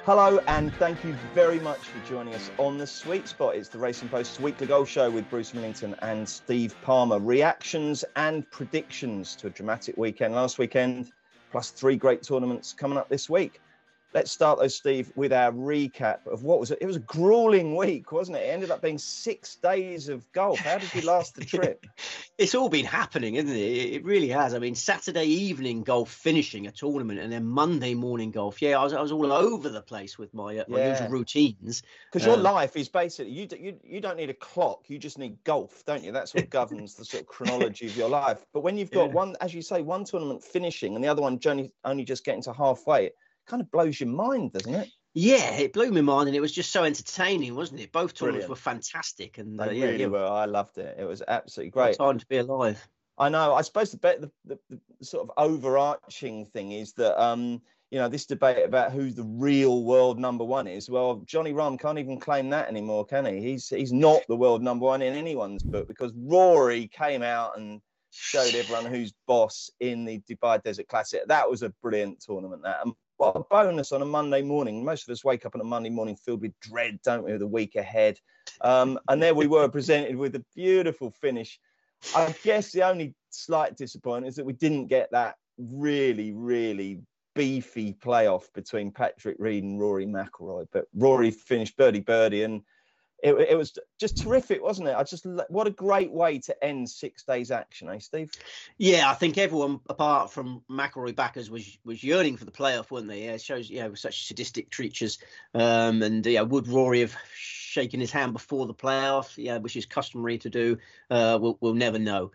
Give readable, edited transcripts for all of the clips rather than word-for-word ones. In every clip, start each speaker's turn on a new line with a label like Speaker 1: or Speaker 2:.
Speaker 1: Hello, and thank you very much for joining us on The Sweet Spot. It's the Racing Post's weekly golf show with Bruce Millington and Steve Palmer. Reactions and predictions to a dramatic weekend last weekend, plus 3 great tournaments coming up this week. Let's start, though, Steve, with our recap of what was it? It was a grueling week, wasn't it? It ended up being 6 days of golf. How did you last the trip?
Speaker 2: It's all been happening, isn't it? It really has. I mean, Saturday evening golf finishing a tournament, and then Monday morning golf. Yeah, I was all over the place with my usual routines.
Speaker 1: Because your life is basically, you don't need a clock. You just need golf, don't you? That's what governs the sort of chronology of your life. But when you've got one, as you say, one tournament finishing and the other one only just getting to halfway, it kind of blows your mind, doesn't it?
Speaker 2: Yeah, it blew my mind, and it was just so entertaining, wasn't it? Both tournaments were fantastic, and
Speaker 1: they really were. I loved it. It was absolutely great.
Speaker 2: What a time to be alive.
Speaker 1: I know. I suppose the sort of overarching thing is that this debate about who the real world number one is. Well, Johnny Rahm can't even claim that anymore, can he? He's not the world number one in anyone's book, because Rory came out and showed everyone who's boss in the Dubai Desert Classic. That was a brilliant tournament. That. What a bonus on a Monday morning. Most of us wake up on a Monday morning filled with dread, don't we, with the week ahead. And there we were presented with a beautiful finish. I guess the only slight disappointment is that we didn't get that really, really beefy playoff between Patrick Reed and Rory McIlroy. But Rory finished birdie, and it was just terrific, wasn't it? What a great way to end 6 days action, eh, Steve?
Speaker 2: Yeah, I think everyone apart from McIlroy backers was yearning for the playoff, weren't they? Yeah, it shows such sadistic creatures. Would Rory have shaken his hand before the playoff? Yeah, which is customary to do. We'll never know.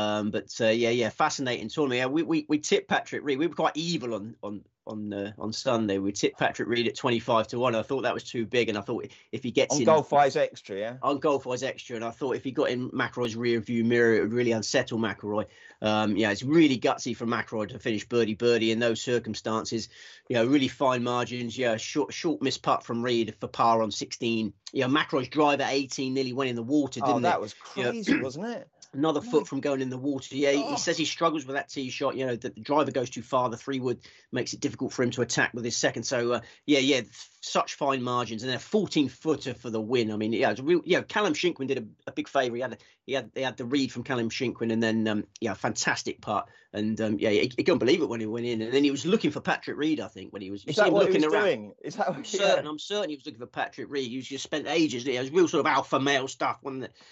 Speaker 2: Fascinating tournament. Yeah, we tipped Patrick Reed. We were quite evil on Sunday. We tipped Patrick Reed at 25-1. I thought that was too big, and I thought if he gets
Speaker 1: on GolfWise Extra, yeah,
Speaker 2: on GolfWise Extra, and I thought if he got in McIlroy's rear view mirror, it would really unsettle McIlroy. It's really gutsy for McIlroy to finish birdie in those circumstances. Really fine margins. Short missed putt from Reed for par on 16. McIlroy's drive at 18 nearly went in the water, didn't it?
Speaker 1: Oh, that was crazy, wasn't it?
Speaker 2: Another foot from going in the water. Yeah, he says he struggles with that tee shot. That the driver goes too far. The 3-wood makes it difficult for him to attack with his second. So, such fine margins, and then a 14-footer for the win. I mean, it's real. Callum Shinkwin did a big favour. They had the read from Callum Shinkwin, and then fantastic putt. And he couldn't believe it when he went in. And then he was looking for Patrick Reed, I think, when he was.
Speaker 1: Is that what he was
Speaker 2: around.
Speaker 1: Doing? Is that?
Speaker 2: I'm certain he was looking for Patrick Reed. He was just spent ages. It was real sort of alpha male stuff, wasn't it?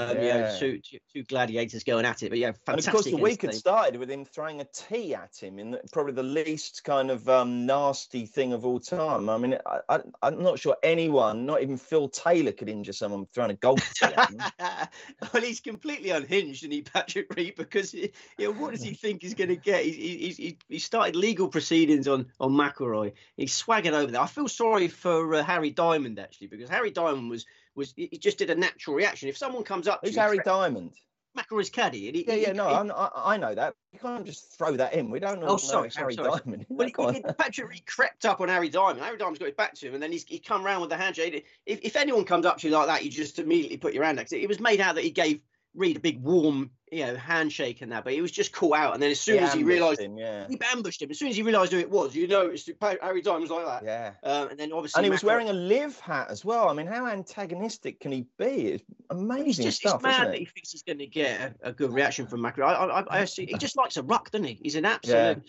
Speaker 2: Two gladiators going at it, but fantastic.
Speaker 1: And of course, the week had started with him throwing a tee at him in probably the least kind of nasty thing of all time. I mean, I'm not sure anyone, not even Phil Taylor, could injure someone throwing a golf tee at him.
Speaker 2: Well, he's completely unhinged, isn't he, Patrick Reed? Because what does he think he's going to get? He started legal proceedings on McIlroy. He swaggered over there. I feel sorry for Harry Diamond, actually, because Harry Diamond he just did a natural reaction. If someone comes up to
Speaker 1: Who's Harry Diamond?
Speaker 2: McIlroy's caddy.
Speaker 1: I know that. You can't just throw that in. We don't know. Harry Diamond.
Speaker 2: Well, Patrick Reed crept up on Harry Diamond. Harry Diamond's got his back to him, and then he come round with the handshake. If anyone comes up to you like that, you just immediately put your hand next to it. It was made out that he gave Reed a big warm, handshake and that, but he was just caught out. And then as soon as he realised, he ambushed him. As soon as he realised who it was, it's Harry Diamond was like that.
Speaker 1: Yeah.
Speaker 2: And then obviously,
Speaker 1: and he was wearing a live hat as well. I mean, how antagonistic can he be? It's amazing stuff.
Speaker 2: It's mad
Speaker 1: isn't it?
Speaker 2: that he thinks he's going to get a good reaction from McIlroy. I see. He just likes a ruck, doesn't he? He's an absolute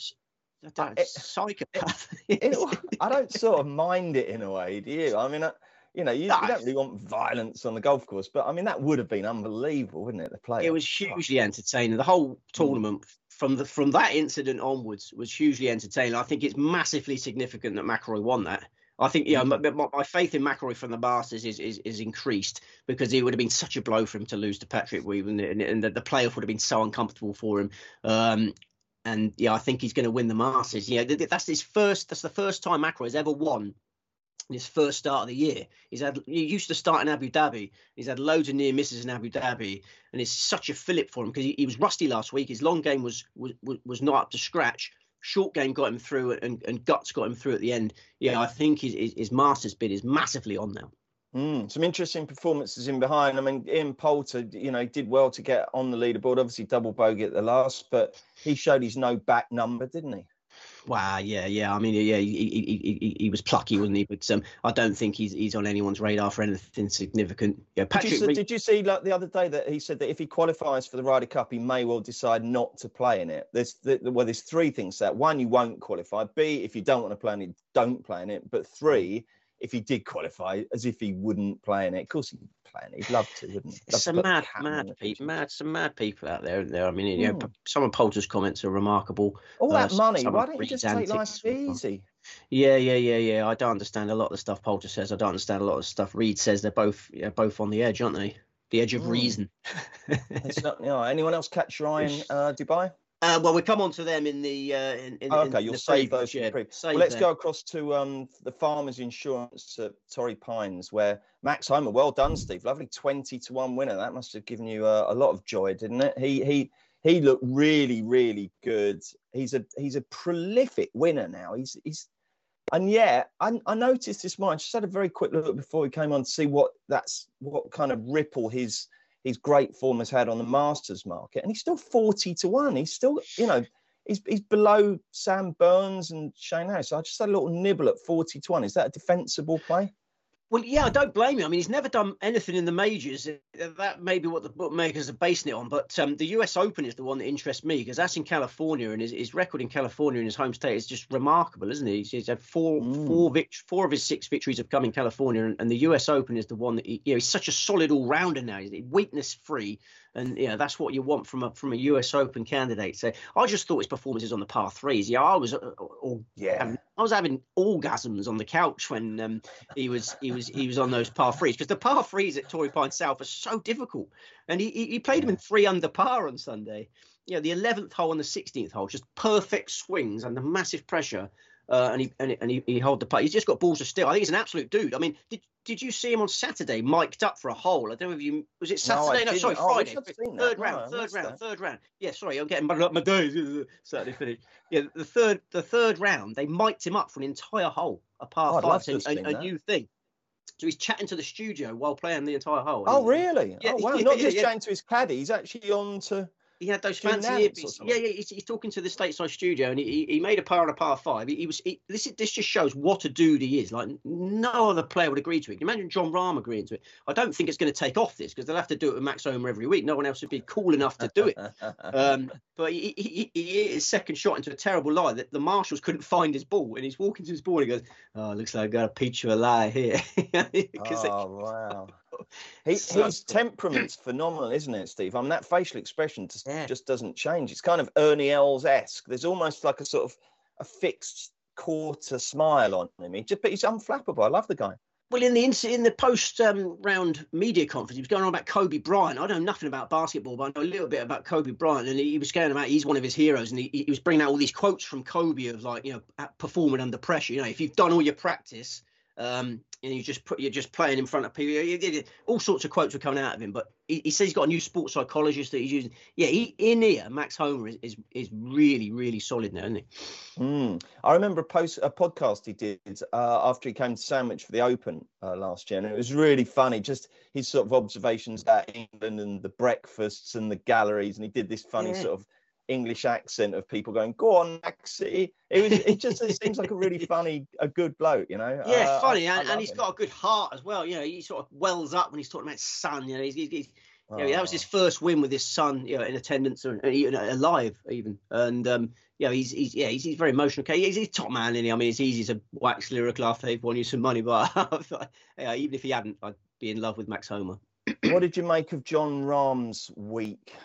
Speaker 2: psychopath.
Speaker 1: I don't sort of mind it in a way, do you? I mean, you don't really want violence on the golf course, but I mean, that would have been unbelievable, wouldn't it? The play.
Speaker 2: It was hugely entertaining. The whole tournament from that incident onwards was hugely entertaining. I think it's massively significant that McIlroy won that. I think my faith in McIlroy from the Masters is increased, because it would have been such a blow for him to lose to Patrick Reed, and the playoff would have been so uncomfortable for him. I think he's going to win the Masters. That's the first time McIlroy's ever won in his first start of the year. He used to start in Abu Dhabi. He's had loads of near misses in Abu Dhabi, and it's such a fillip for him, because he was rusty last week. His long game was not up to scratch. Short game got him through, and guts got him through at the end. I think his Masters bid is massively on now.
Speaker 1: Some interesting performances in behind. I mean, Ian Poulter, did well to get on the leaderboard. Obviously, double bogey at the last, but he showed his no back number, didn't he?
Speaker 2: Wow, yeah. I mean, yeah, he was plucky, wasn't he? But I don't think he's on anyone's radar for anything significant. Yeah, Patrick Reed.
Speaker 1: Did you see like the other day that he said that if he qualifies for the Ryder Cup, he may well decide not to play in it? There's three things to that. One, you won't qualify. B, if you don't want to play in it, don't play in it. But three, if he did qualify, as if he wouldn't play in it. Of course he'd play in it. He'd love to, wouldn't he?
Speaker 2: Some mad people out there, isn't there? I mean, you know, some of Poulter's comments are remarkable.
Speaker 1: All that money, why don't you just take life easy?
Speaker 2: Yeah. I don't understand a lot of the stuff Poulter says. I don't understand a lot of the stuff Reed says. They're both on the edge, aren't they? The edge of reason.
Speaker 1: It's not, you know, anyone else catch your eye in Dubai?
Speaker 2: Well, we come on to them in the.
Speaker 1: You'll save those. Let's go across to the Farmers Insurance at Torrey Pines, where Max Homer. Well done, Steve. Lovely 20-1 winner. That must have given you a lot of joy, didn't it? He looked really, really good. He's a prolific winner now. And yeah, I noticed this morning. I just had a very quick look before we came on to see what kind of ripple his great form has had on the Masters market, and he's still 40-1. He's still, you know, he's below Sam Burns and Shane Harris. So I just had a little nibble at 40-1. Is that a defensible play?
Speaker 2: Well, yeah, I don't blame him. I mean, he's never done anything in the majors. That may be what the bookmakers are basing it on. But the US Open is the one that interests me, because that's in California, and his record in California in his home state is just remarkable, isn't he? He's had four of his 6 victories have come in California, and the US Open is the one that he's such a solid all rounder now. He's weakness free, and that's what you want from a US Open candidate. So I just thought his performances on the par threes. Yeah, I was having orgasms on the couch when he was on those par threes, because the par threes at Torrey Pines South are so difficult, and he played them in 3 under par on Sunday. You know, the 11th hole and the 16th hole, just perfect swings under massive pressure, and he held the putt. He's just got balls of steel. I think he's an absolute dude. I mean, did you see him on Saturday mic'd up for a hole? I don't know if you was it Saturday? No, sorry, Friday. Third round. Yeah, sorry, I'm getting muddled up my days. Saturday finish. Yeah, the third round, they mic'd him up for an entire hole, a par 5, a new thing. So he's chatting to the studio while playing the entire hole.
Speaker 1: Oh, really? Yeah, oh, wow. Not just chatting to his caddy. He's actually on to.
Speaker 2: He had those fancy earpieces. Yeah. He's talking to the stateside studio, and he made a par and a par 5. This just shows what a dude he is. Like, no other player would agree to it. Can you imagine Jon Rahm agreeing to it? I don't think it's going to take off this, because they'll have to do it with Max Homer every week. No one else would be cool enough to do it. But he hit his second shot into a terrible lie that the marshals couldn't find his ball, and he's walking to his ball and he goes, "Oh, looks like I got a peach of a lie here."
Speaker 1: Wow. His temperament's phenomenal, isn't it, Steve? I mean, that facial expression just doesn't change. It's kind of Ernie Els-esque. There's almost like a sort of a fixed quarter smile on him. But he's unflappable. I love the guy.
Speaker 2: Well, in the post round media conference, he was going on about Kobe Bryant. I know nothing about basketball, but I know a little bit about Kobe Bryant, and he was going about he's one of his heroes, and he was bringing out all these quotes from Kobe of, like, you know, performing under pressure. You know, if you've done all your practice, and you're just playing in front of people. All sorts of quotes were coming out of him, but he says he's got a new sports psychologist that he's using. Yeah, Max Homer is really, really solid now, isn't he?
Speaker 1: I remember a podcast he did after he came to Sandwich for the Open last year, and it was really funny. Just his sort of observations about England and the breakfasts and the galleries, and he did this funny sort of English accent of people going, "Go on, Maxie." It seems like a really funny, a good bloke, you know.
Speaker 2: Yeah, funny, and he's got a good heart as well. You know, he sort of wells up when he's talking about his son. You know, that was his first win with his son, you know, in attendance or alive even. And he's very emotional. Okay, he's a top man, isn't he? I mean, it's easy to wax lyrical after they've won you some money, but even if he hadn't, I'd be in love with Max Homer.
Speaker 1: What did you make of Jon Rahm's week?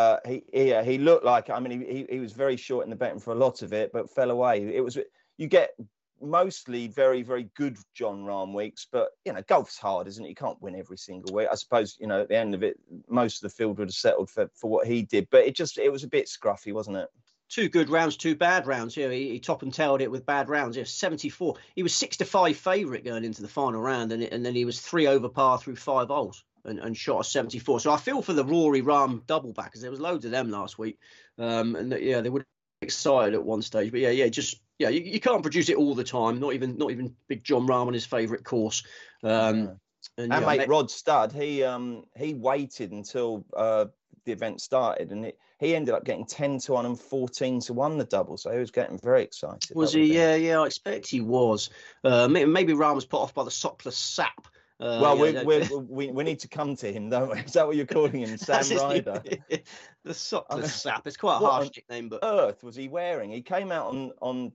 Speaker 1: He looked like, I mean, he was very short in the betting for a lot of it, but fell away. You get mostly very, very good Jon Rahm weeks, but, you know, golf's hard, isn't it? You can't win every single week. I suppose, you know, at the end of it, most of the field would have settled for what he did, but it was a bit scruffy, wasn't it?
Speaker 2: 2 good rounds, 2 bad rounds. You know, he top and tailed it with bad rounds. 74. He was 6-5 favourite going into the final round, and then he was 3 over par through 5 holes. And shot a 74. So I feel for the Rory Rahm double back, because there was loads of them last week. And they were excited at one stage. But you can't produce it all the time. Not even big Jon Rahm on his favourite course. Mate
Speaker 1: Rod Studd, he waited until the event started, and he ended up getting 10-1 and 14-1 the double. So he was getting very excited.
Speaker 2: Was he? Yeah. I expect he was. Maybe Rahm was put off by the Sopla Sap.
Speaker 1: Well, we need to come to him, don't we? Is that what you're calling him, Sam Ryder?
Speaker 2: The Sopla Sap. It's quite a harsh nickname, but
Speaker 1: earth was he wearing? He came out on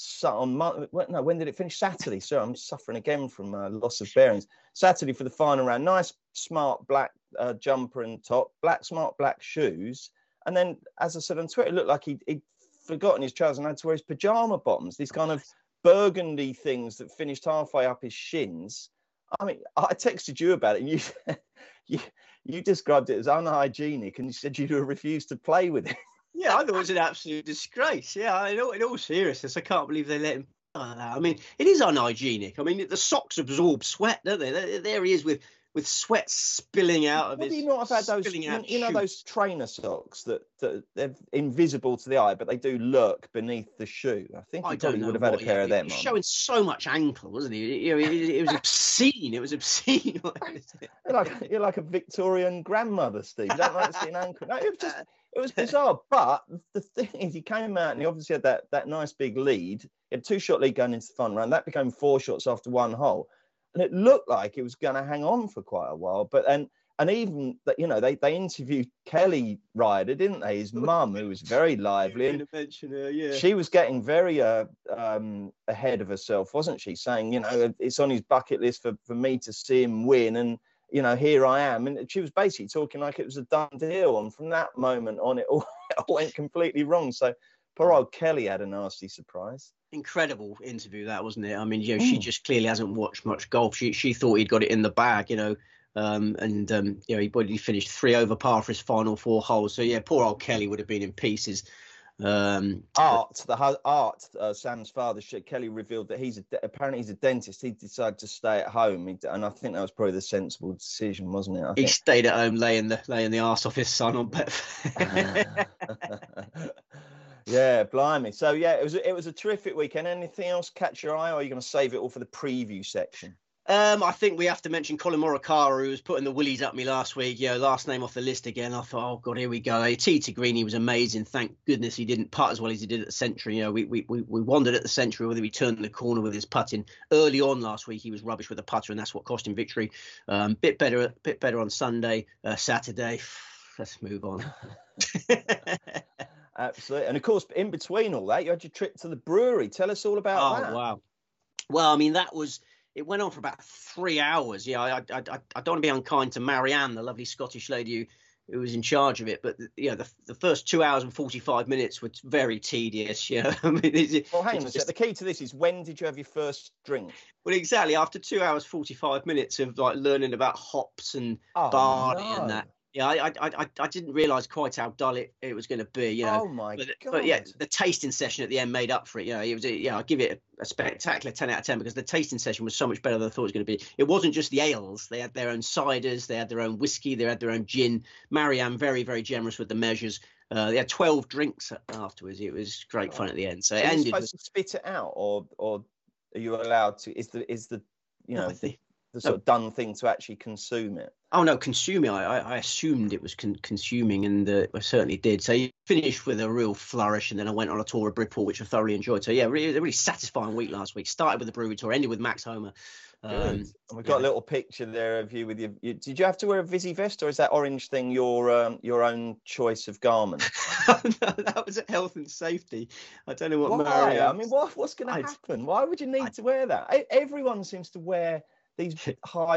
Speaker 1: when did it finish? Saturday. So I'm suffering again from loss of bearings. Saturday for the final round. Nice, smart black jumper and top, smart black shoes. And then, as I said on Twitter, it looked like he'd forgotten his trousers and had to wear his pajama bottoms. These kind of burgundy things that finished halfway up his shins. I mean, I texted you about it, and you described it as unhygienic, and you said you'd refused to play with it.
Speaker 2: Yeah, I thought it was an absolute disgrace. Yeah, in all seriousness, I can't believe they let him. I mean, it is unhygienic. I mean, the socks absorb sweat, don't they? There he is with sweat spilling out of his.
Speaker 1: Would he not have had those? You know those trainer socks that they're invisible to the eye, but they do lurk beneath the shoe. I think he probably would have had a pair of them.
Speaker 2: He was showing so much ankle, wasn't he? You know, it was obscene. It was obscene.
Speaker 1: You're like a Victorian grandmother, Steve. You don't like to see an ankle. No, it was bizarre. But the thing is, he came out and he obviously had that nice big lead. He had a 2-shot lead going into the final round. That became 4 shots after one hole. And it looked like it was going to hang on for quite a while. But and even that, you know, they interviewed Kelly Ryder, didn't they? His mum, who was very lively. And
Speaker 2: mention her, yeah.
Speaker 1: She was getting very ahead of herself, wasn't she? Saying, you know, it's on his bucket list for me to see him win. And, you know, here I am. And she was basically talking like it was a done deal. And from that moment on, it all went completely wrong. So poor old Kelly had a nasty surprise.
Speaker 2: Incredible interview that, wasn't it? I mean, you know, she just clearly hasn't watched much golf. She thought he'd got it in the bag, you know, you know, he finished 3 over par for his final 4 holes. So yeah, poor old Kelly would have been in pieces. Sam's father, Kelly, revealed that apparently he's a dentist. He decided to stay at home, and I think that was probably the sensible decision, wasn't it? He stayed at home laying the arse off his son on Betfair.
Speaker 1: Yeah, blimey. So yeah, it was a terrific weekend. Anything else catch your eye, or are you going to save it all for the preview section?
Speaker 2: I think we have to mention Colin Morikawa, who was putting the willies up me last week. You know, last name off the list again. I thought, oh God, here we go. Tee to green, he was amazing. Thank goodness he didn't putt as well as he did at the Century. You know, we wondered at the Century whether he turned the corner with his putting. Early on last week, he was rubbish with the putter, and that's what cost him victory. Bit better on Sunday, Saturday. Let's move on.
Speaker 1: Absolutely. And of course, in between all that, you had your trip to the brewery. Tell us all about that.
Speaker 2: Oh, wow. Well, I mean, it went on for about 3 hours. Yeah, I don't want to be unkind to Marianne, the lovely Scottish lady who was in charge of it. But, you know, the first 2 hours and 45 minutes were very tedious. You know? I mean,
Speaker 1: well, hang on a sec. The key to this is, when did you have your first drink?
Speaker 2: Well, exactly. After 2 hours, 45 minutes of like learning about hops and barley and that. Yeah, I didn't realise quite how dull it was going to be, you know.
Speaker 1: Oh my God!
Speaker 2: But yeah, the tasting session at the end made up for it. You know, it was I give it a spectacular 10 out of 10 because the tasting session was so much better than I thought it was going to be. It wasn't just the ales; they had their own ciders, they had their own whiskey, they had their own gin. Marianne very, very generous with the measures. They had 12 drinks afterwards. It was great fun at the end. So it ended.
Speaker 1: Are you supposed to spit it out, or are you allowed to? Is the you know the sort of done thing to actually consume it?
Speaker 2: Oh no, consuming. I assumed it was consuming, and I certainly did. So you finished with a real flourish, and then I went on a tour of Bridport, which I thoroughly enjoyed. So yeah, really satisfying week last week. Started with the brewery tour, ended with Max Homer.
Speaker 1: And we've got a little picture there of you with your. Did you have to wear a Visi vest, or is that orange thing your own choice of garment?
Speaker 2: No, that was health and safety. I don't know what.
Speaker 1: Why? I mean, what's going to happen? Why would you need to wear that? Everyone seems to wear these high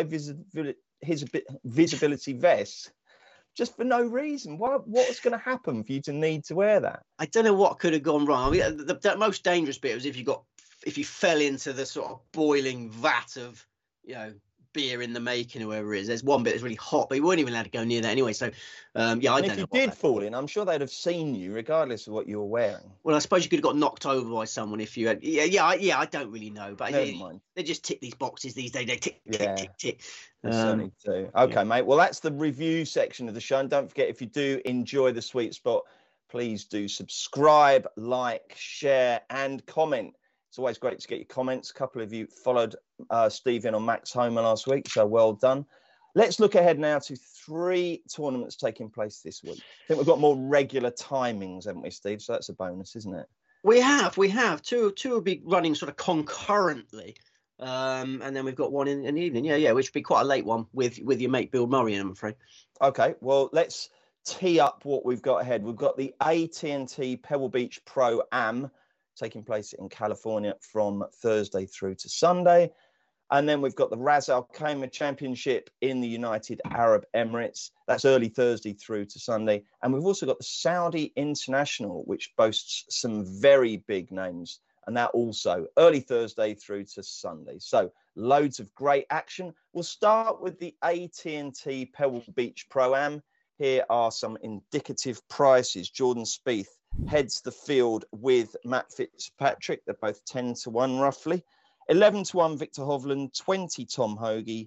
Speaker 1: visibility vests just for no reason. What's going to happen for you to need to wear that?
Speaker 2: I don't know what could have gone wrong. I mean, the most dangerous bit was if you fell into the sort of boiling vat of, you know, beer in the making or whatever it is. There's one bit that's really hot, but you weren't even allowed to go near that anyway. So I don't know.
Speaker 1: If you did fall in, I'm sure they'd have seen you regardless of what you were wearing.
Speaker 2: Well, I suppose you could have got knocked over by someone if you had. Yeah. I don't really know, but they just tick these boxes these days. They tick.
Speaker 1: They certainly do. Okay, mate. Well, that's the review section of the show. And don't forget, if you do enjoy the Sweet Spot, please do subscribe, like, share, and comment. It's always great to get your comments. A couple of you followed Steve in on Max Homer last week, so well done. Let's look ahead now to 3 tournaments taking place this week. I think we've got more regular timings, haven't we, Steve? So that's a bonus, isn't it?
Speaker 2: We have. Two will be running sort of concurrently. And then we've got one in the evening. Yeah, which would be quite a late one with your mate Bill Murray, I'm afraid.
Speaker 1: Okay, well, let's tee up what we've got ahead. We've got the AT&T Pebble Beach Pro-Am taking place in California from Thursday through to Sunday. And then we've got the Ras Al Khaimah Championship in the United Arab Emirates. That's early Thursday through to Sunday. And we've also got the Saudi International, which boasts some very big names. And that also early Thursday through to Sunday. So loads of great action. We'll start with the AT&T Pebble Beach Pro-Am. Here are some indicative prices. Jordan Spieth heads the field with Matt Fitzpatrick. They're both 10-1 roughly. 11-1 Victor Hovland, 20 Tom Hoge,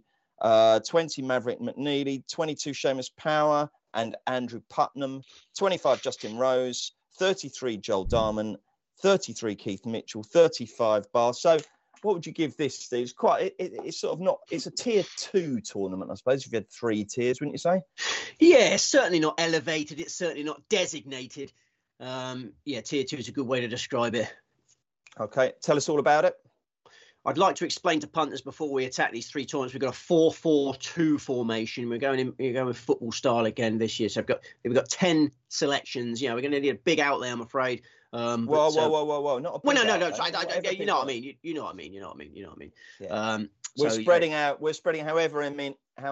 Speaker 1: 20 Maverick McNeely, 22 Seamus Power and Andrew Putnam, 25 Justin Rose, 33 Joel Darman, 33 Keith Mitchell, 35 Bar. So what would you give this, Steve? It's sort of not, it's a tier 2 tournament, I suppose, if you had 3 tiers, wouldn't you say?
Speaker 2: Yeah, it's certainly not elevated. It's certainly not designated. Tier 2 is a good way to describe it.
Speaker 1: Okay, tell us all about it.
Speaker 2: I'd like to explain to punters before we attack these 3 tournaments. We've got a 4-4-2 formation. We're going with football style again this year. So we've got 10 selections. We're going to need a big outlay, I'm afraid.
Speaker 1: Whoa! Not a big
Speaker 2: no.
Speaker 1: outlay.
Speaker 2: You know what I mean.
Speaker 1: Yeah. We're spreading out. We're spreading however many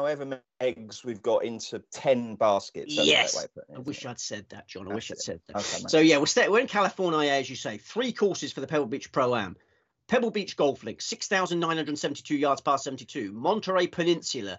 Speaker 1: eggs we've got into 10 baskets.
Speaker 2: Yes. I wish I'd said that, John. I wish I'd said that.
Speaker 1: Okay,
Speaker 2: so we're in California, as you say. 3 courses for the Pebble Beach Pro-Am. Pebble Beach Golf Links, 6,972 yards par 72. Monterey Peninsula,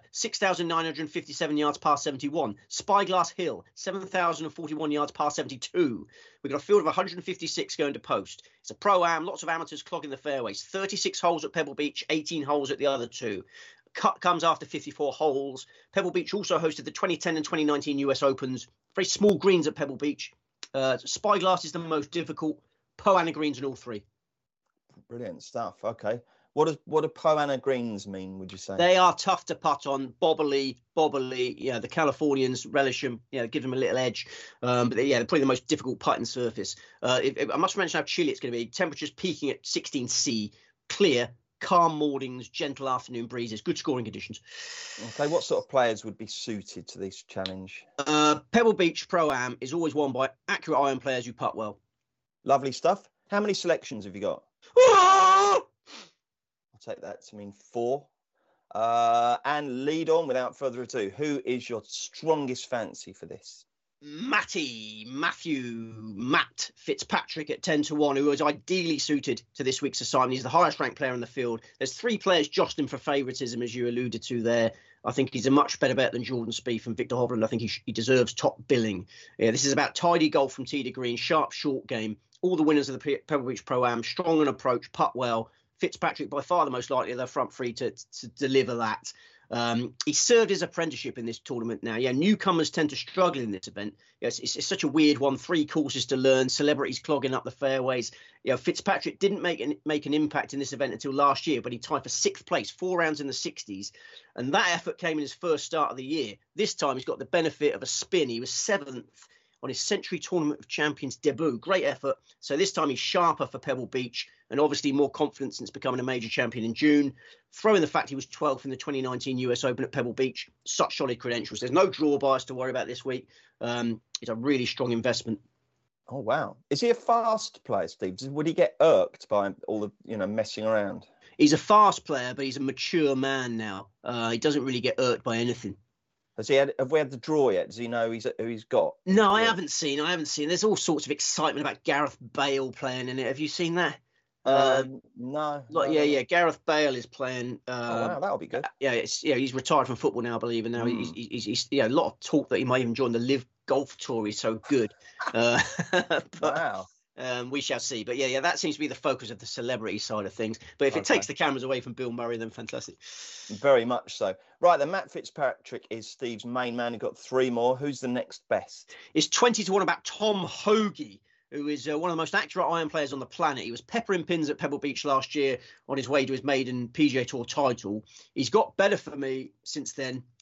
Speaker 2: 6,957 yards par 71. Spyglass Hill, 7,041 yards par 72. We've got a field of 156 going to post. It's a Pro-Am, lots of amateurs clogging the fairways. 36 holes at Pebble Beach, 18 holes at the other 2. Cut comes after 54 holes. Pebble Beach also hosted the 2010 and 2019 US Opens. Very small greens at Pebble Beach. Spyglass is the most difficult. Poa annua greens in all 3.
Speaker 1: Brilliant stuff. Okay. What do Poa annua greens mean, would you say?
Speaker 2: They are tough to putt on, bobbly. The Californians relish them, give them a little edge. But they're probably the most difficult putting surface. I must mention how chilly it's going to be. Temperatures peaking at 16 C, clear, calm mornings, gentle afternoon breezes, good scoring conditions.
Speaker 1: Okay, what sort of players would be suited to this challenge?
Speaker 2: Pebble Beach Pro-Am is always won by accurate iron players who putt well.
Speaker 1: Lovely stuff. How many selections have you got? I'll take that to mean 4. And lead on without further ado. Who is your strongest fancy for this?
Speaker 2: Matt Fitzpatrick at 10-1, who is ideally suited to this week's assignment. He's the highest ranked player in the field. There's 3 players jostling for favouritism, as you alluded to there. I think he's a much better bet than Jordan Spieth and Victor Hovland. I think he deserves top billing. Yeah, this is about tidy golf from tee to green, sharp short game. All the winners of the Pebble Beach Pro-Am, strong on approach, putt well. Fitzpatrick by far the most likely of the front 3 to deliver that. He served his apprenticeship in this tournament now. Yeah, newcomers tend to struggle in this event. It's such a weird one. 3 courses to learn, celebrities clogging up the fairways. Fitzpatrick didn't make an impact in this event until last year, but he tied for 6th place, 4 rounds in the 60s. And that effort came in his first start of the year. This time he's got the benefit of a spin. He was 7th on his Century Tournament of Champions debut. Great effort. So this time he's sharper for Pebble Beach and obviously more confident since becoming a major champion in June. Throw in the fact he was 12th in the 2019 US Open at Pebble Beach. Such solid credentials. There's no draw bias to worry about this week. It's a really strong investment.
Speaker 1: Oh, wow. Is he a fast player, Steve? Would he get irked by all the, messing around?
Speaker 2: He's a fast player, but he's a mature man now. He doesn't really get irked by anything.
Speaker 1: Have we had the draw yet? Does he know who he's got?
Speaker 2: No, I haven't seen. There's all sorts of excitement about Gareth Bale playing in it. Have you seen that?
Speaker 1: No.
Speaker 2: Gareth Bale is playing.
Speaker 1: Wow, that'll be good.
Speaker 2: He's retired from football now, I believe, and now he's a lot of talk that he might even join the Live Golf Tour. He's so good.
Speaker 1: Wow.
Speaker 2: We shall see. But that seems to be the focus of the celebrity side of things. But if it takes the cameras away from Bill Murray, then fantastic.
Speaker 1: Very much so. Right, then Matt Fitzpatrick is Steve's main man. He got 3 more. Who's the next best?
Speaker 2: It's 20-1 about Tom Hoge, who is one of the most accurate iron players on the planet. He was peppering pins at Pebble Beach last year on his way to his maiden PGA Tour title. He's got better for me since then.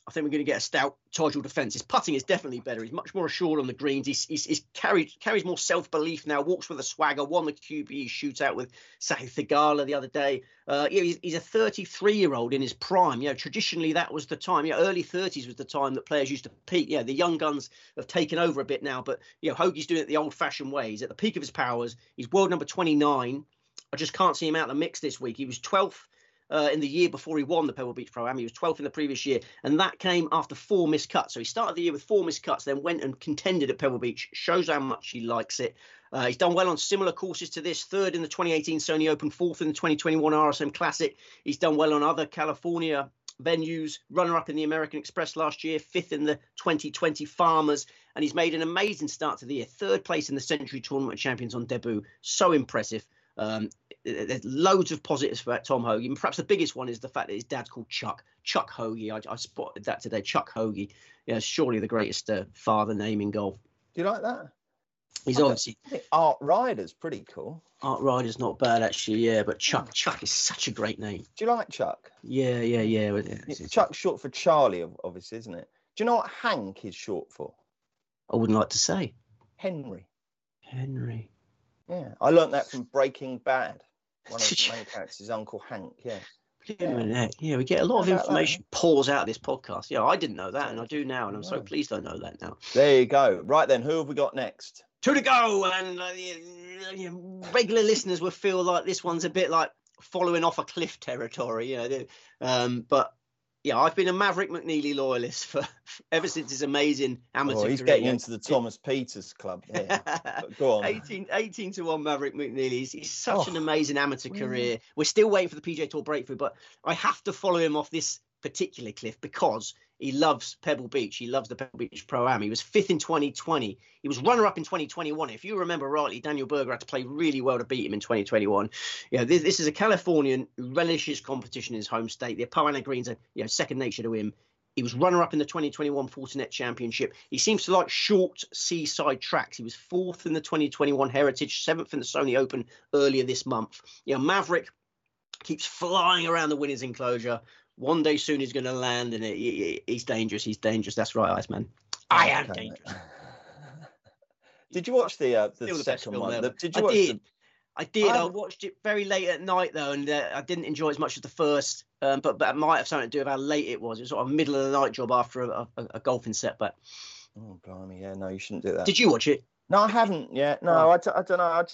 Speaker 2: I think we're going to get a stout Tigel defence. His putting is definitely better. He's much more assured on the greens. He's carries more self-belief now, walks with a swagger, won the QBE shootout with Sahith Theegala the other day. He's a 33-year-old in his prime. Traditionally that was the time. Early 30s was the time that players used to peak. The young guns have taken over a bit now, but Hoagie's doing it the old-fashioned way. He's at the peak of his powers. He's world number 29. I just can't see him out of the mix this week. He was 12th. In the year before he won the Pebble Beach Pro-Am. He was 12th in the previous year, and that came after 4 missed cuts. So he started the year with 4 missed cuts, then went and contended at Pebble Beach. Shows how much he likes it. He's done well on similar courses to this. 3rd in the 2018 Sony Open, 4th in the 2021 RSM Classic. He's done well on other California venues, runner-up in the American Express last year, 5th in the 2020 Farmers, and he's made an amazing start to the year. 3rd place in the Century Tournament of Champions on debut. So impressive. There's loads of positives for Tom Hoge. And perhaps the biggest one is the fact that his dad's called Chuck Hoge. I spotted that today. Chuck Hoge. Surely the greatest father name in golf.
Speaker 1: Do you like that?
Speaker 2: He's obviously.
Speaker 1: I think Art Ryder's pretty cool.
Speaker 2: Art Ryder's not bad actually, but Chuck is such a great name.
Speaker 1: Do you like Chuck?
Speaker 2: Yeah.
Speaker 1: Chuck's short for Charlie, obviously, isn't it? Do you know what Hank is short for?
Speaker 2: I wouldn't like to say.
Speaker 1: Henry. Yeah, I learnt that from Breaking Bad. One of the main characters is Uncle Hank. Yeah.
Speaker 2: We get a lot of information pours out of this podcast. I didn't know that, and I do now, and I'm so pleased I know that now.
Speaker 1: There you go. Right then, who have we got next?
Speaker 2: 2 to go, and regular listeners will feel like this one's a bit like following off a cliff territory, but. Yeah, I've been a Maverick McNeely loyalist for ever since his amazing amateur career.
Speaker 1: He's getting into the Thomas Peters club here. Go on.
Speaker 2: 18 to 1 Maverick McNeely. He's such an amazing amateur career. We're still waiting for the PGA Tour breakthrough, but I have to follow him off this particular cliff because he loves Pebble Beach. He loves the Pebble Beach Pro-Am. He was 5th in 2020. He was runner-up in 2021. If you remember rightly, Daniel Berger had to play really well to beat him in 2021. This is a Californian who relishes competition in his home state. The Poana Greens are second nature to him. He was runner-up in the 2021 Fortinet Championship. He seems to like short seaside tracks. He was 4th in the 2021 Heritage, 7th in the Sony Open earlier this month. Maverick keeps flying around the winner's enclosure. One day soon he's going to land, and he's dangerous. He's dangerous. That's right, Iceman. I am dangerous.
Speaker 1: Did you watch the second one?
Speaker 2: I did. I watched it very late at night though, and I didn't enjoy it as much as the first. But it might have something to do with how late it was. It was sort of a middle of the night job after a golfing setback.
Speaker 1: Oh blimey! Yeah, no, you shouldn't do that.
Speaker 2: Did you watch it?
Speaker 1: No, I haven't yet. No, I don't know.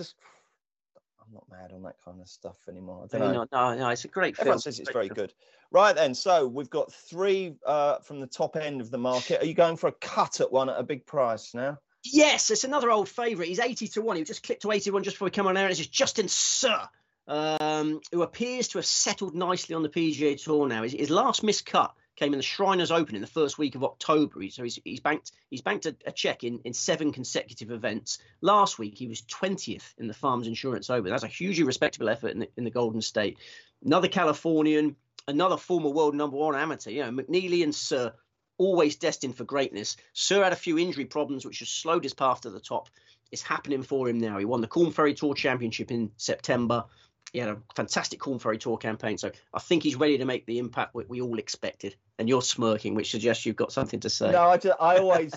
Speaker 1: I'm not mad on that kind of stuff anymore. I don't know.
Speaker 2: No, it's a great film.
Speaker 1: Everyone says it's very good. Right then, so we've got 3 from the top end of the market. Are you going for a cut at one at a big price now?
Speaker 2: Yes, it's another old favourite. He's 80 to 1. He just clipped to 81 just before we come on air. And it's just Justin Suh, who appears to have settled nicely on the PGA Tour now. His last missed cut came in the Shriners Open in the first week of October. So he's banked a check in 7 consecutive events. Last week he was 20th in the Farmers Insurance Open. That's a hugely respectable effort in the Golden State. Another Californian, another former world number 1 amateur. McNeely and Suh always destined for greatness. Suh had a few injury problems which has slowed his path to the top. It's happening for him now. He won the Korn Ferry Tour Championship in September. He had a fantastic Korn Ferry Tour campaign, so I think he's ready to make the impact we all expected. And you're smirking, which suggests you've got something to say.
Speaker 1: No, I always,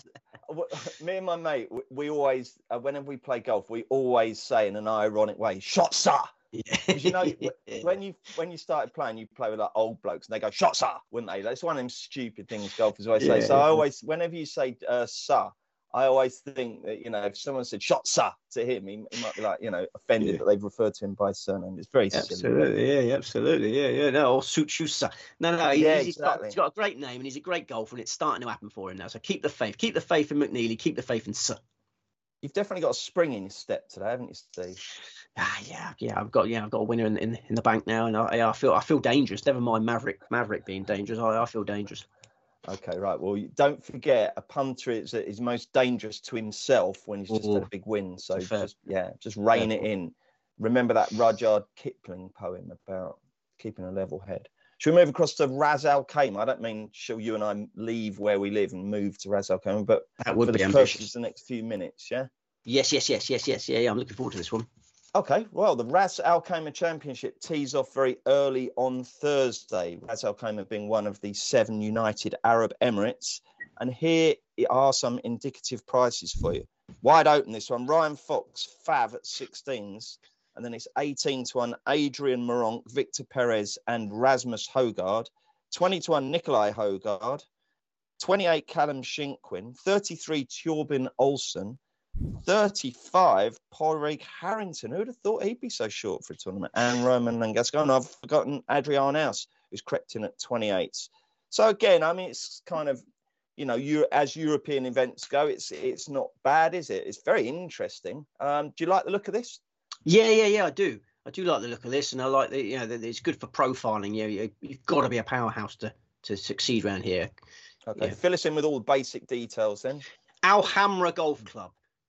Speaker 1: me and my mate, we always, whenever we play golf, we always say in an ironic way, "Shot, sir." Yeah. When you started playing, you play with like old blokes, and they go, "Shot, sir," wouldn't they? That's one of them stupid things golfers always say. So I always, whenever you say "sir," I always think that, if someone said "shot, sir" to him, he might be like, offended that they've referred to him by his surname. It's very silly.
Speaker 2: Absolutely. No, or "suit sir." No. He's got a great name, and he's a great golfer, and it's starting to happen for him now. So keep the faith in McNeely, keep the faith in Suh.
Speaker 1: You've definitely got a spring in your step today, haven't you, Steve?
Speaker 2: Yeah. I've got a winner in the bank now, and I feel dangerous. Never mind Maverick being dangerous. I feel dangerous.
Speaker 1: Okay, right. Well, don't forget, a punter is most dangerous to himself when he's just had a big win. So just rein it in. Remember that Rudyard Kipling poem about keeping a level head. Should we move across to Ras Al Khaimah? I don't mean shall you and I leave where we live and move to Ras Al Khaimah, but
Speaker 2: that would
Speaker 1: for
Speaker 2: be
Speaker 1: the
Speaker 2: ambitious.
Speaker 1: purposes of the next few minutes, yeah?
Speaker 2: Yes. Yeah, I'm looking forward to this one.
Speaker 1: Okay, well, the Ras Al Khaimah Championship tees off very early on Thursday. Ras Al Khaimah being one of the 7 United Arab Emirates. And here are some indicative prices for you. Wide open this one. Ryan Fox, Fav at 16s. And then it's 18-1 Adrian Moronk, Victor Perez, and Rasmus Højgaard. 20-1 Nikolai Højgaard. 28 Callum Shinkwin. 33 Thorbjørn Olsen. 35 Padraig Harrington. Who'd have thought he'd be so short for a tournament? And Roman Langasco. And I've forgotten Adrian Aus, who's crept in at 28. So again, I mean, it's kind of, you know, as European events go, it's not bad, is it? It's very interesting. Do you like the look of this?
Speaker 2: Yeah, I do. I do like the look of this, and I like that. You know, that it's good for profiling. You've got to be a powerhouse to succeed around here.
Speaker 1: Okay, fill us in with all the basic details then.
Speaker 2: Al Hamra Golf Club.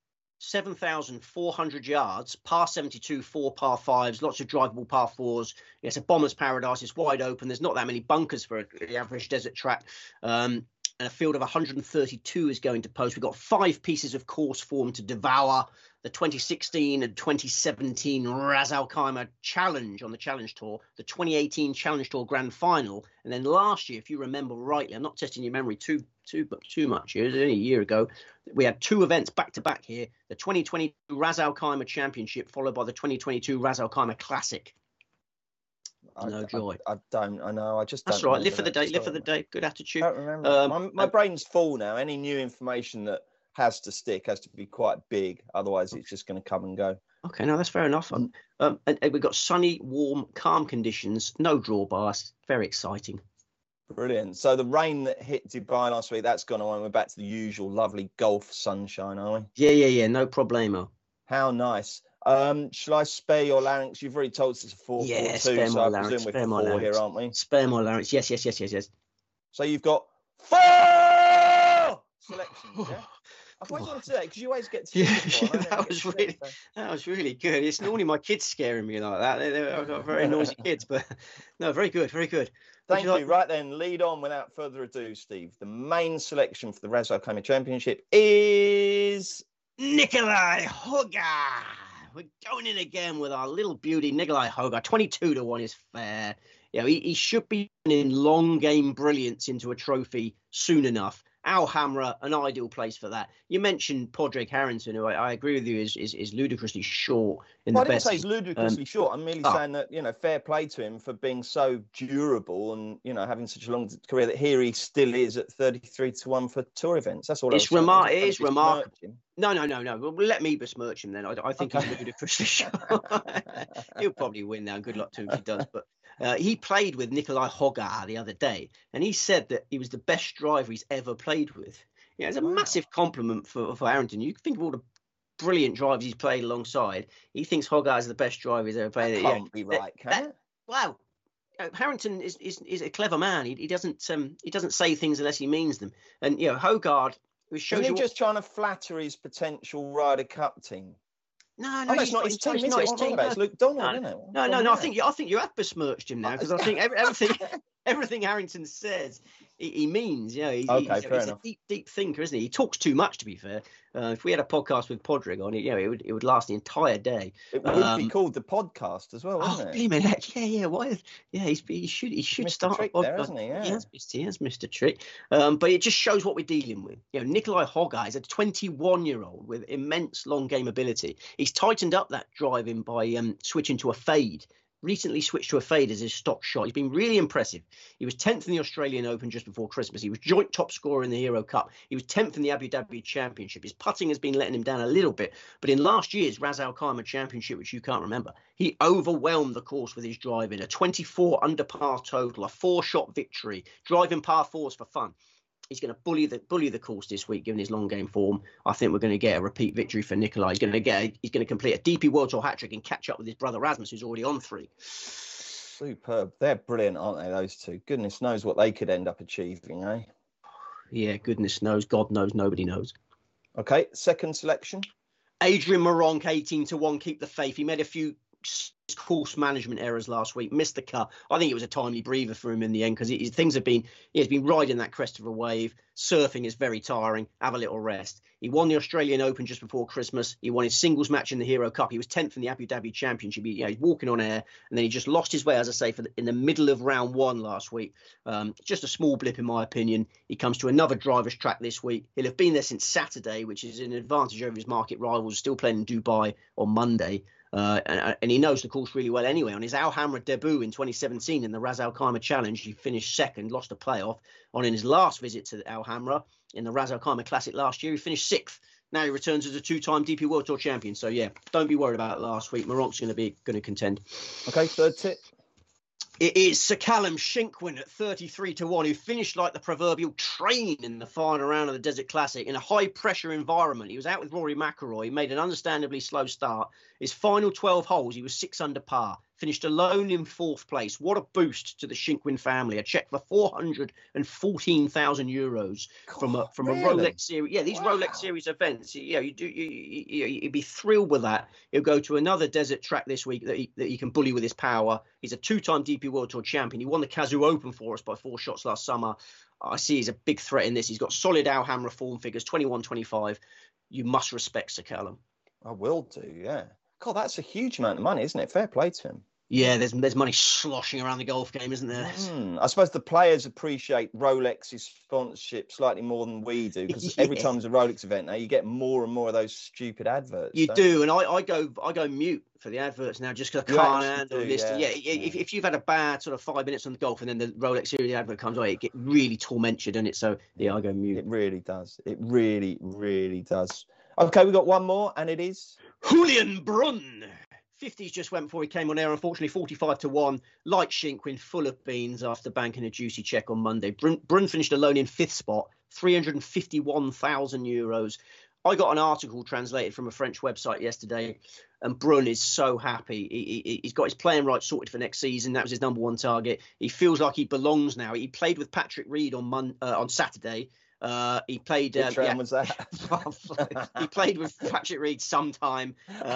Speaker 2: 7,400 yards, par 72, 4 par 5s, lots of drivable par 4s. It's a bomber's paradise. It's wide open. There's not that many bunkers for the average desert track. And a field of 132 is going to post. We've got 5 pieces of course form to devour. The 2016 and 2017 Ras Al Khaimah Challenge on the Challenge Tour, the 2018 Challenge Tour Grand Final, and then last year, if you remember rightly, I'm not testing your memory too much. It was only a year ago. We had 2 events back to back here: the 2022 Ras Al Khaimah Championship, followed by the 2022 Ras Al Khaimah Classic. No joy.
Speaker 1: I don't. I know. I just don't.
Speaker 2: That's right. Live for the day. Live for the day. Good attitude.
Speaker 1: I don't remember. My brain's full now. Any new information that has to stick has to be quite big. Otherwise, it's just going to come and go.
Speaker 2: Okay, no, that's fair enough. And we've got sunny, warm, calm conditions. No drawbars. Very exciting.
Speaker 1: Brilliant. So the rain that hit Dubai last week, that's gone away. We're back to the usual lovely Gulf sunshine, are we?
Speaker 2: Yeah. No problemo.
Speaker 1: How nice. Shall I spare your larynx? You've already told us it's a 4-4-2,
Speaker 2: spare
Speaker 1: so
Speaker 2: my
Speaker 1: I
Speaker 2: larynx,
Speaker 1: presume we're for 4 here, aren't we?
Speaker 2: Spare my larynx. Yes.
Speaker 1: So you've got 4 selections, yeah? I've always wanted to do that because you always get to
Speaker 2: that was really good. It's normally my kids scaring me like that. I've got very noisy kids, but no, very good.
Speaker 1: Thank you. Right then, lead on without further ado, Steve. The main selection for the Ras Al Khaimah Championship is
Speaker 2: Nikolai Højgaard. We're going in again with our little beauty, Nikolai Højgaard. 22-1 is fair. You know, he should be in long game brilliance into a trophy soon enough. Al Hamra, an ideal place for that. You mentioned Padraig Harrington, who I agree with you is ludicrously short in the best.
Speaker 1: I didn't say he's ludicrously short. I'm merely saying that, you know, fair play to him for being so durable and, you know, having such a long career that here he still is at 33-1 for tour events. That's all.
Speaker 2: It is remarkable. No. Well, let me besmirch him then. I think he's ludicrously short. He'll probably win now. Good luck to him if he does. But he played with Nikolai Højgaard the other day, and he said that he was the best driver he's ever played with. Yeah, it's a massive compliment for Harrington. You think of all the brilliant drivers he's played alongside. He thinks Højgaard is the best driver he's ever played.
Speaker 1: That can't be right, can it?
Speaker 2: Wow. Harrington is a clever man. He doesn't say things unless he means them. And you know, Højgaard.
Speaker 1: Isn't he just trying to flatter his potential Ryder Cup team?
Speaker 2: No,
Speaker 1: it's not his team. It's Luke Donald, isn't it?
Speaker 2: No. I think you have besmirched him now because I think everything Harrington says he means. Yeah, he's a deep thinker, isn't he? He talks too much, to be fair. If we had a podcast with Padraig on it, you know, it would last the entire day.
Speaker 1: It would be called the podcast as well, wouldn't
Speaker 2: it? Yeah. Why? Yeah, he should start a podcast.
Speaker 1: There, isn't he? Yeah.
Speaker 2: He has missed a trick. But it just shows what we're dealing with. You know, Nikolai Højgaard is a 21-year-old with immense long game ability. He's tightened up that driving by switching to a fade. Recently switched to a fade as his stock shot. He's been really impressive. He was 10th in the Australian Open just before Christmas. He was joint top scorer in the Hero Cup. He was 10th in the Abu Dhabi Championship. His putting has been letting him down a little bit. But in last year's Ras Al Khaimah Championship, which you can't remember, he overwhelmed the course with his driving. A 24 under par total, a 4-shot victory, driving par 4s for fun. He's going to bully the course this week, given his long game form. I think we're going to get a repeat victory for Nikolai. He's going to complete a DP World Tour hat trick and catch up with his brother Rasmus, who's already on 3.
Speaker 1: Superb. They're brilliant, aren't they? Those two. Goodness knows what they could end up achieving, eh?
Speaker 2: Yeah, goodness knows. God knows. Nobody knows.
Speaker 1: Okay, second selection.
Speaker 2: Adrian Moronk, 18-1. Keep the faith. He made a few course management errors last week, missed the cut. I think it was a timely breather for him in the end because things have been, he's been riding that crest of a wave. Surfing is very tiring. Have a little rest. He won the Australian Open just before Christmas. He won his singles match in the Hero Cup. He was 10th in the Abu Dhabi Championship. He's walking on air, and then he just lost his way, as I say, in the middle of round one last week. Just a small blip, in my opinion. He comes to another driver's track this week. He'll have been there since Saturday, which is an advantage over his market rivals, still playing in Dubai on Monday. And he knows the course really well anyway. On his Al Hamra debut in 2017 in the Ras Al Khaimah Challenge, he finished second, lost a playoff. In his last visit to Al Hamra in the Ras Al Khaimah Classic last year, he finished sixth. Now he returns as a two-time DP World Tour champion. So yeah, don't be worried about it last week. Meron's going to contend.
Speaker 1: Okay, third tip.
Speaker 2: It is Sir Callum Shinkwin at 33-1, who finished like the proverbial train in the final round of the Desert Classic in a high-pressure environment. He was out with Rory McIlroy. He made an understandably slow start. His final 12 holes, he was 6 under par. Finished alone in 4th place. What a boost to the Shinkwin family. A cheque for €414,000 from a Rolex series. Yeah, these Rolex series events. You'd be thrilled with that. He'll go to another desert track this week that he can bully with his power. He's a 2-time DP World Tour champion. He won the Kazoo Open for us by 4 shots last summer. I see he's a big threat in this. He's got solid Al Hamra form figures, 21-25. You must respect Sir Callum.
Speaker 1: I will do, yeah. God, that's a huge amount of money, isn't it? Fair play to him.
Speaker 2: Yeah, there's money sloshing around the golf game, isn't there?
Speaker 1: I suppose the players appreciate Rolex's sponsorship slightly more than we do, because every time there's a Rolex event now, you get more and more of those stupid adverts.
Speaker 2: You do, and I go mute for the adverts now just because I can't handle this. Yeah. If you've had a bad sort of 5 minutes on the golf and then the Rolex series advert comes on, it really torments you, doesn't it? So yeah, I go mute.
Speaker 1: It really does. It really, really does. Okay, we got one more, and it is
Speaker 2: Julian Brun. 50s just went before he came on air, unfortunately, 45-1. Like Shinkwin, full of beans after banking a juicy check on Monday. Brun finished alone in 5th spot, €351,000. I got an article translated from a French website yesterday, and Brun is so happy. He's got his playing right sorted for next season. That was his number one target. He feels like he belongs now. He played with Patrick Reed on Saturday. He played.
Speaker 1: Which round was that?
Speaker 2: He played with Patrick Reed sometime.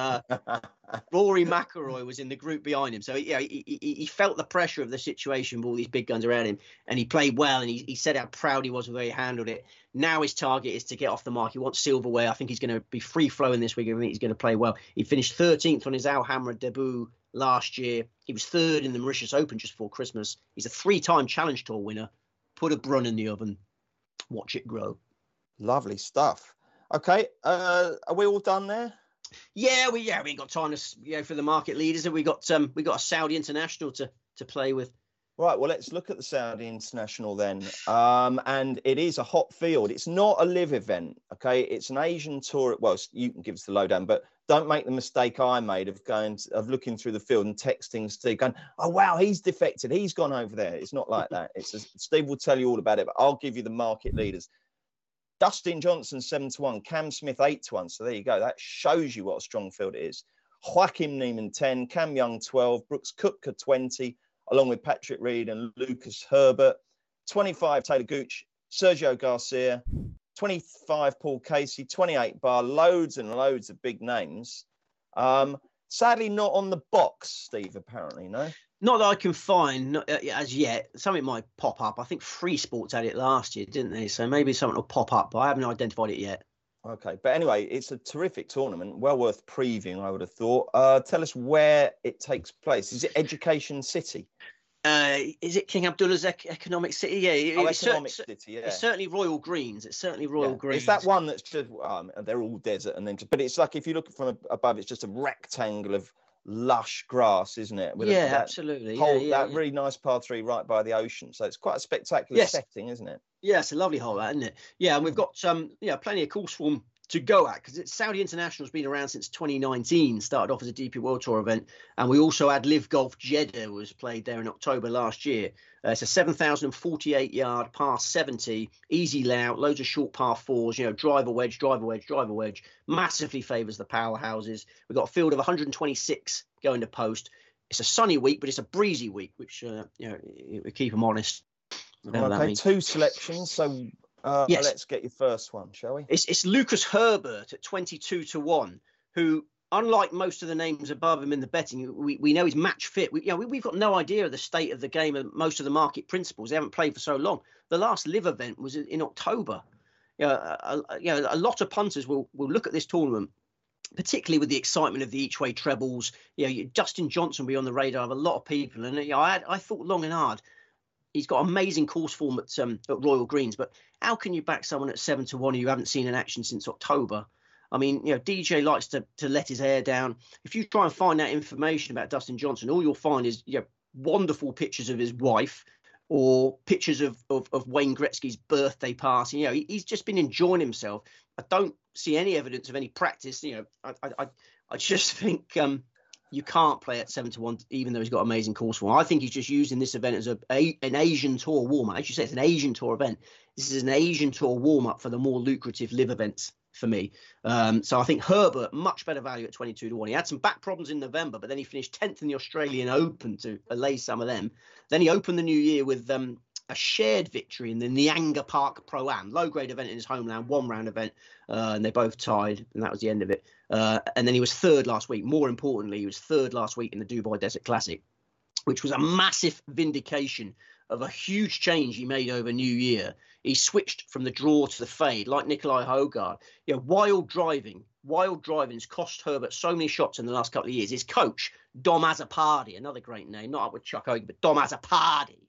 Speaker 2: Rory McIlroy was in the group behind him, so he felt the pressure of the situation with all these big guns around him, and he played well. And he said how proud he was with the way he handled it. Now his target is to get off the mark. He wants silverware. I think he's going to be free flowing this week. I think he's going to play well. He finished 13th on his Al Hamra debut last year. He was 3rd in the Mauritius Open just before Christmas. He's a 3-time Challenge Tour winner. Put a Brun in the oven. Watch it grow.
Speaker 1: Lovely stuff. Okay, are we all done there?
Speaker 2: Yeah, we ain't got time to for the market leaders, and we got a Saudi International to play with.
Speaker 1: Right, well, let's look at the Saudi International then. And it is a hot field. It's not a live event, okay? It's an Asian tour. Well, you can give us the lowdown, but don't make the mistake I made of looking through the field and texting Steve going, oh, wow, he's defected. He's gone over there. It's not like that. Steve will tell you all about it, but I'll give you the market leaders. Dustin Johnson, 7-1. Cam Smith, 8-1. So there you go. That shows you what a strong field it is. Joaquim Niemann, 10. Cam Young, 12. Brooks Koepka, 20. Along with Patrick Reed and Lucas Herbert. 25, Taylor Gooch. Sergio Garcia. 25, Paul Casey. 28, Bar. Loads and loads of big names. Sadly, not on the box, Steve, apparently, no?
Speaker 2: Not that I can find as yet. Something might pop up. I think Free Sports had it last year, didn't they? So maybe something will pop up, but I haven't identified it yet.
Speaker 1: Okay. But anyway, it's a terrific tournament. Well worth previewing, I would have thought. Tell us where it takes place. Is it Education City?
Speaker 2: Is it King Abdullah's Economic City? Yeah.
Speaker 1: Economic City, yeah.
Speaker 2: It's certainly Royal Greens. It's
Speaker 1: that one that's just, they're all desert. But it's like, if you look from above, it's just a rectangle of lush grass, isn't it?
Speaker 2: Absolutely.
Speaker 1: That really nice par 3 right by the ocean. So it's quite a spectacular setting, isn't it?
Speaker 2: Yeah, it's a lovely hole, that, isn't it? Yeah, and we've got plenty of course form to go at, because Saudi International's been around since 2019, started off as a DP World Tour event, and we also had Live Golf Jeddah, was played there in October last year. It's a 7,048 yard par 70, easy layout, loads of short par 4s, driver wedge, driver wedge, driver wedge, massively favours the powerhouses. We've got a field of 126 going to post. It's a sunny week, but it's a breezy week, which we keep them honest.
Speaker 1: Okay, 2 selections. So let's get your first one, shall we?
Speaker 2: It's Lucas Herbert at 22-1, who unlike most of the names above him in the betting, we know he's match fit. We've got no idea of the state of the game and most of the market principles. They haven't played for so long. The last live event was in October. A lot of punters will look at this tournament, particularly with the excitement of the each way trebles. Dustin Johnson will be on the radar of a lot of people. And I thought long and hard. He's got amazing course form at Royal Greens, but how can you back someone at 7-1 who you haven't seen in action since October? I mean, DJ likes to let his hair down. If you try and find that information about Dustin Johnson, all you'll find is wonderful pictures of his wife or pictures of Wayne Gretzky's birthday party. He's just been enjoying himself. I don't see any evidence of any practice. I just think you can't play at 7-1, even though he's got amazing course form. I think he's just using this event as an Asian Tour warm-up. As you say, it's an Asian Tour event. This is an Asian Tour warm-up for the more lucrative live events for me. So I think Herbert, much better value at 22-1. He had some back problems in November, but then he finished 10th in the Australian Open to allay some of them. Then he opened the new year with a shared victory in the Nyanga Park Pro-Am, low-grade event in his homeland, one-round event, and they both tied, and that was the end of it. And then he was third last week. More importantly, he was third last week in the Dubai Desert Classic, which was a massive vindication of a huge change he made over New Year. He switched from the draw to the fade, like Nikolai Hogard. Wild driving has cost Herbert so many shots in the last couple of years. His coach, Dom Azzopardi, another great name, not up with Chuck Hogan, but Dom Azzopardi.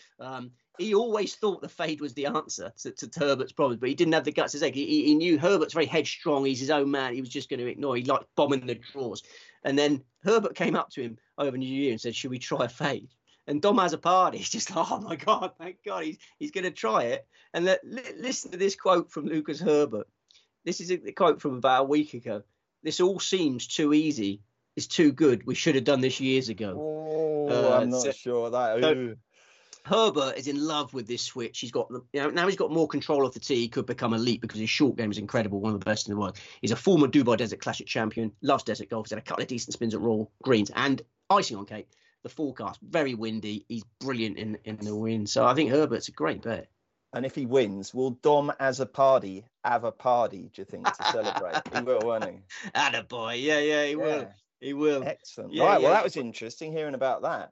Speaker 2: He always thought the fade was the answer to Herbert's problems, but he didn't have the guts to say. He knew Herbert's very headstrong. He's his own man. He was just going to ignore. He liked bombing the draws. And then Herbert came up to him over New Year and said, should we try a fade? And Dom Azzopardi is just like, oh, my God, thank God, he's going to try it. And listen to this quote from Lucas Herbert. This is a quote from about a week ago. This all seems too easy. It's too good. We should have done this years ago.
Speaker 1: Oh, I'm not sure that.
Speaker 2: Herbert is in love with this switch. He's got now he's got more control of the tee. He could become elite because his short game is incredible, one of the best in the world. He's a former Dubai Desert Classic champion, loves desert golf. He's had a couple of decent spins at Royal Greens, and icing on cake, the forecast very windy. He's brilliant in the wind. So I think Herbert's a great bet.
Speaker 1: And if he wins, will Dom Azzopardi have a party, do you think, to celebrate? He will, won't he?
Speaker 2: Attaboy. Yeah, he will. He will.
Speaker 1: Excellent. Well, that was interesting hearing about that.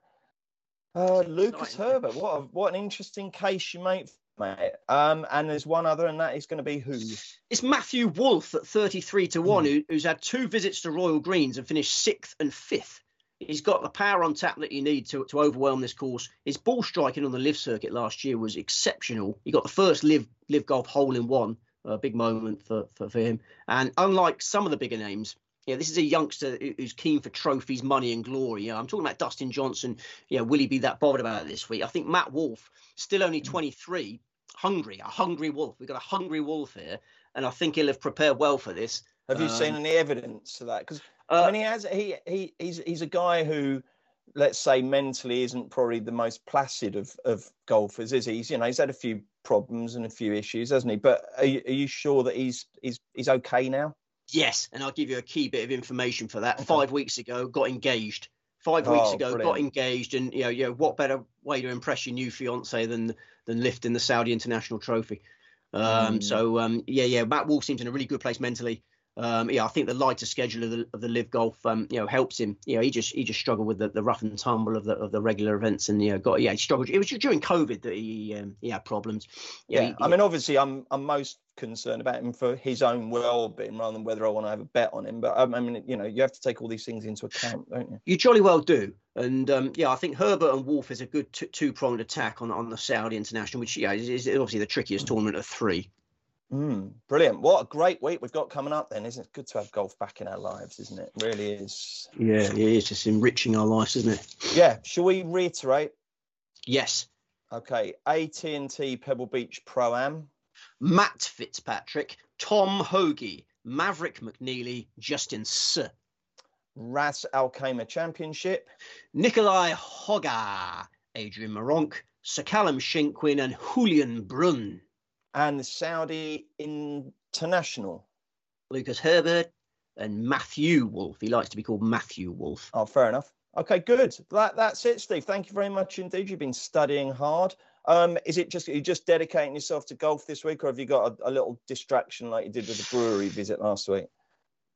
Speaker 1: Lucas Herbert, what an interesting case you make, mate. And there's one other, and that is going to be who?
Speaker 2: It's Matthew Wolff at 33-1, who's had 2 visits to Royal Greens and finished 6th and 5th. He's got the power on tap that you need to overwhelm this course. His ball striking on the live circuit last year was exceptional. He got the first live golf hole in one, a big moment for him. And unlike some of the bigger names, this is a youngster who's keen for trophies, money and glory. I'm talking about Dustin Johnson. Will he be that bothered about it this week? I think Matt Wolff, still only 23, a hungry Wolf. We've got a hungry Wolf here, and I think he'll have prepared well for this.
Speaker 1: Have you seen any evidence of that? Because I mean, he's a guy who, let's say, mentally isn't probably the most placid of golfers, is he? He's had a few problems and a few issues, hasn't he? But are you sure that he's okay now?
Speaker 2: Yes, and I'll give you a key bit of information for that. Okay. 5 weeks ago, got engaged. 5 weeks ago, brilliant. Got engaged, and what better way to impress your new fiance than lifting the Saudi International Trophy? Matt Wolff seems in a really good place mentally. I think the lighter schedule of the live golf, helps him. He just struggled with the rough and tumble of the regular events, and he struggled. It was during COVID that he had problems.
Speaker 1: I mean, obviously, I'm most concerned about him for his own well-being rather than whether I want to have a bet on him. But I mean, you have to take all these things into account, don't you?
Speaker 2: You jolly well do. And I think Herbert and Wolff is a good two-pronged attack on the Saudi International, which is obviously the trickiest tournament of 3.
Speaker 1: Brilliant. What a great week we've got coming up then, isn't it? Good to have golf back in our lives, isn't it? Really is.
Speaker 2: Yeah, it is just enriching our lives, isn't it?
Speaker 1: Yeah. Shall we reiterate?
Speaker 2: Yes.
Speaker 1: Okay. AT&T Pebble Beach Pro-Am.
Speaker 2: Matt Fitzpatrick, Tom Hoagie, Maverick McNeely, Justin Suh.
Speaker 1: Ras Al Khaimah Championship.
Speaker 2: Nikolai Hoggar, Adrian Meronk, Sir Callum Shinkwin and Julian Brunn.
Speaker 1: And the Saudi International.
Speaker 2: Lucas Herbert and Matthew Wolff. He likes to be called Matthew Wolff.
Speaker 1: Oh, fair enough. Okay, good. That's it, Steve. Thank you very much indeed. You've been studying hard. Is it just, are you just dedicating yourself to golf this week, or have you got a little distraction like you did with the brewery visit last week?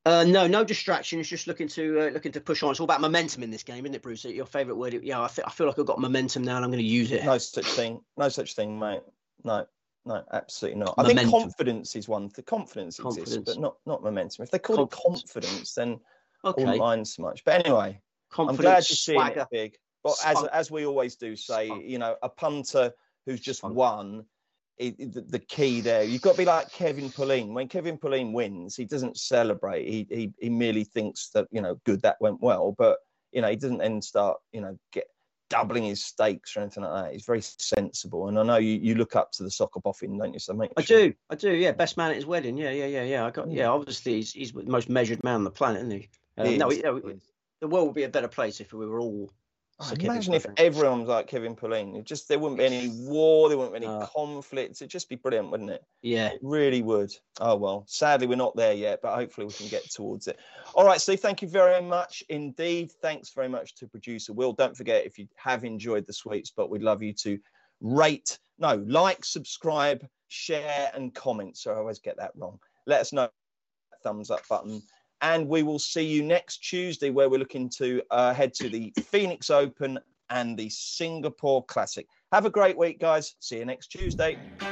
Speaker 2: No distraction. It's just looking to push on. It's all about momentum in this game, isn't it, Bruce? Your favourite word? Yeah, I feel like I've got momentum now, and I'm going to use it.
Speaker 1: No such thing. No such thing, mate. No, absolutely not.
Speaker 2: Momentum.
Speaker 1: I think confidence is one. The confidence exists, but not momentum. If they call it confidence, then I wouldn't mind so much. But anyway, I'm glad you're seeing it big. But as we always do say, you know, a punter who's just won. The key there, you've got to be like Kevin Pullein. When Kevin Pullein wins, he doesn't celebrate. He merely thinks that, you know, good, that went well. But, you know, he doesn't then start, you know, doubling his stakes or anything like that. He's very sensible. And I know you look up to the soccer boffin, don't you? So
Speaker 2: I do. Yeah, best man at his wedding. Yeah. Obviously he's the most measured man on the planet, isn't he? The world would be a better place if we were all.
Speaker 1: Imagine if everyone was like Kevin Pullein. There wouldn't be any war, there wouldn't be any conflicts. It'd just be brilliant, wouldn't it?
Speaker 2: Yeah.
Speaker 1: It really would. Oh, well, sadly, we're not there yet, but hopefully we can get towards it. All right, Steve, thank you very much indeed. Thanks very much to producer Will. Don't forget, if you have enjoyed the sweet spot, we'd love you to like, subscribe, share, and comment. So I always get that wrong. Let us know. Thumbs up button. And we will see you next Tuesday, where we're looking to head to the Phoenix Open and the Singapore Classic. Have a great week, guys. See you next Tuesday.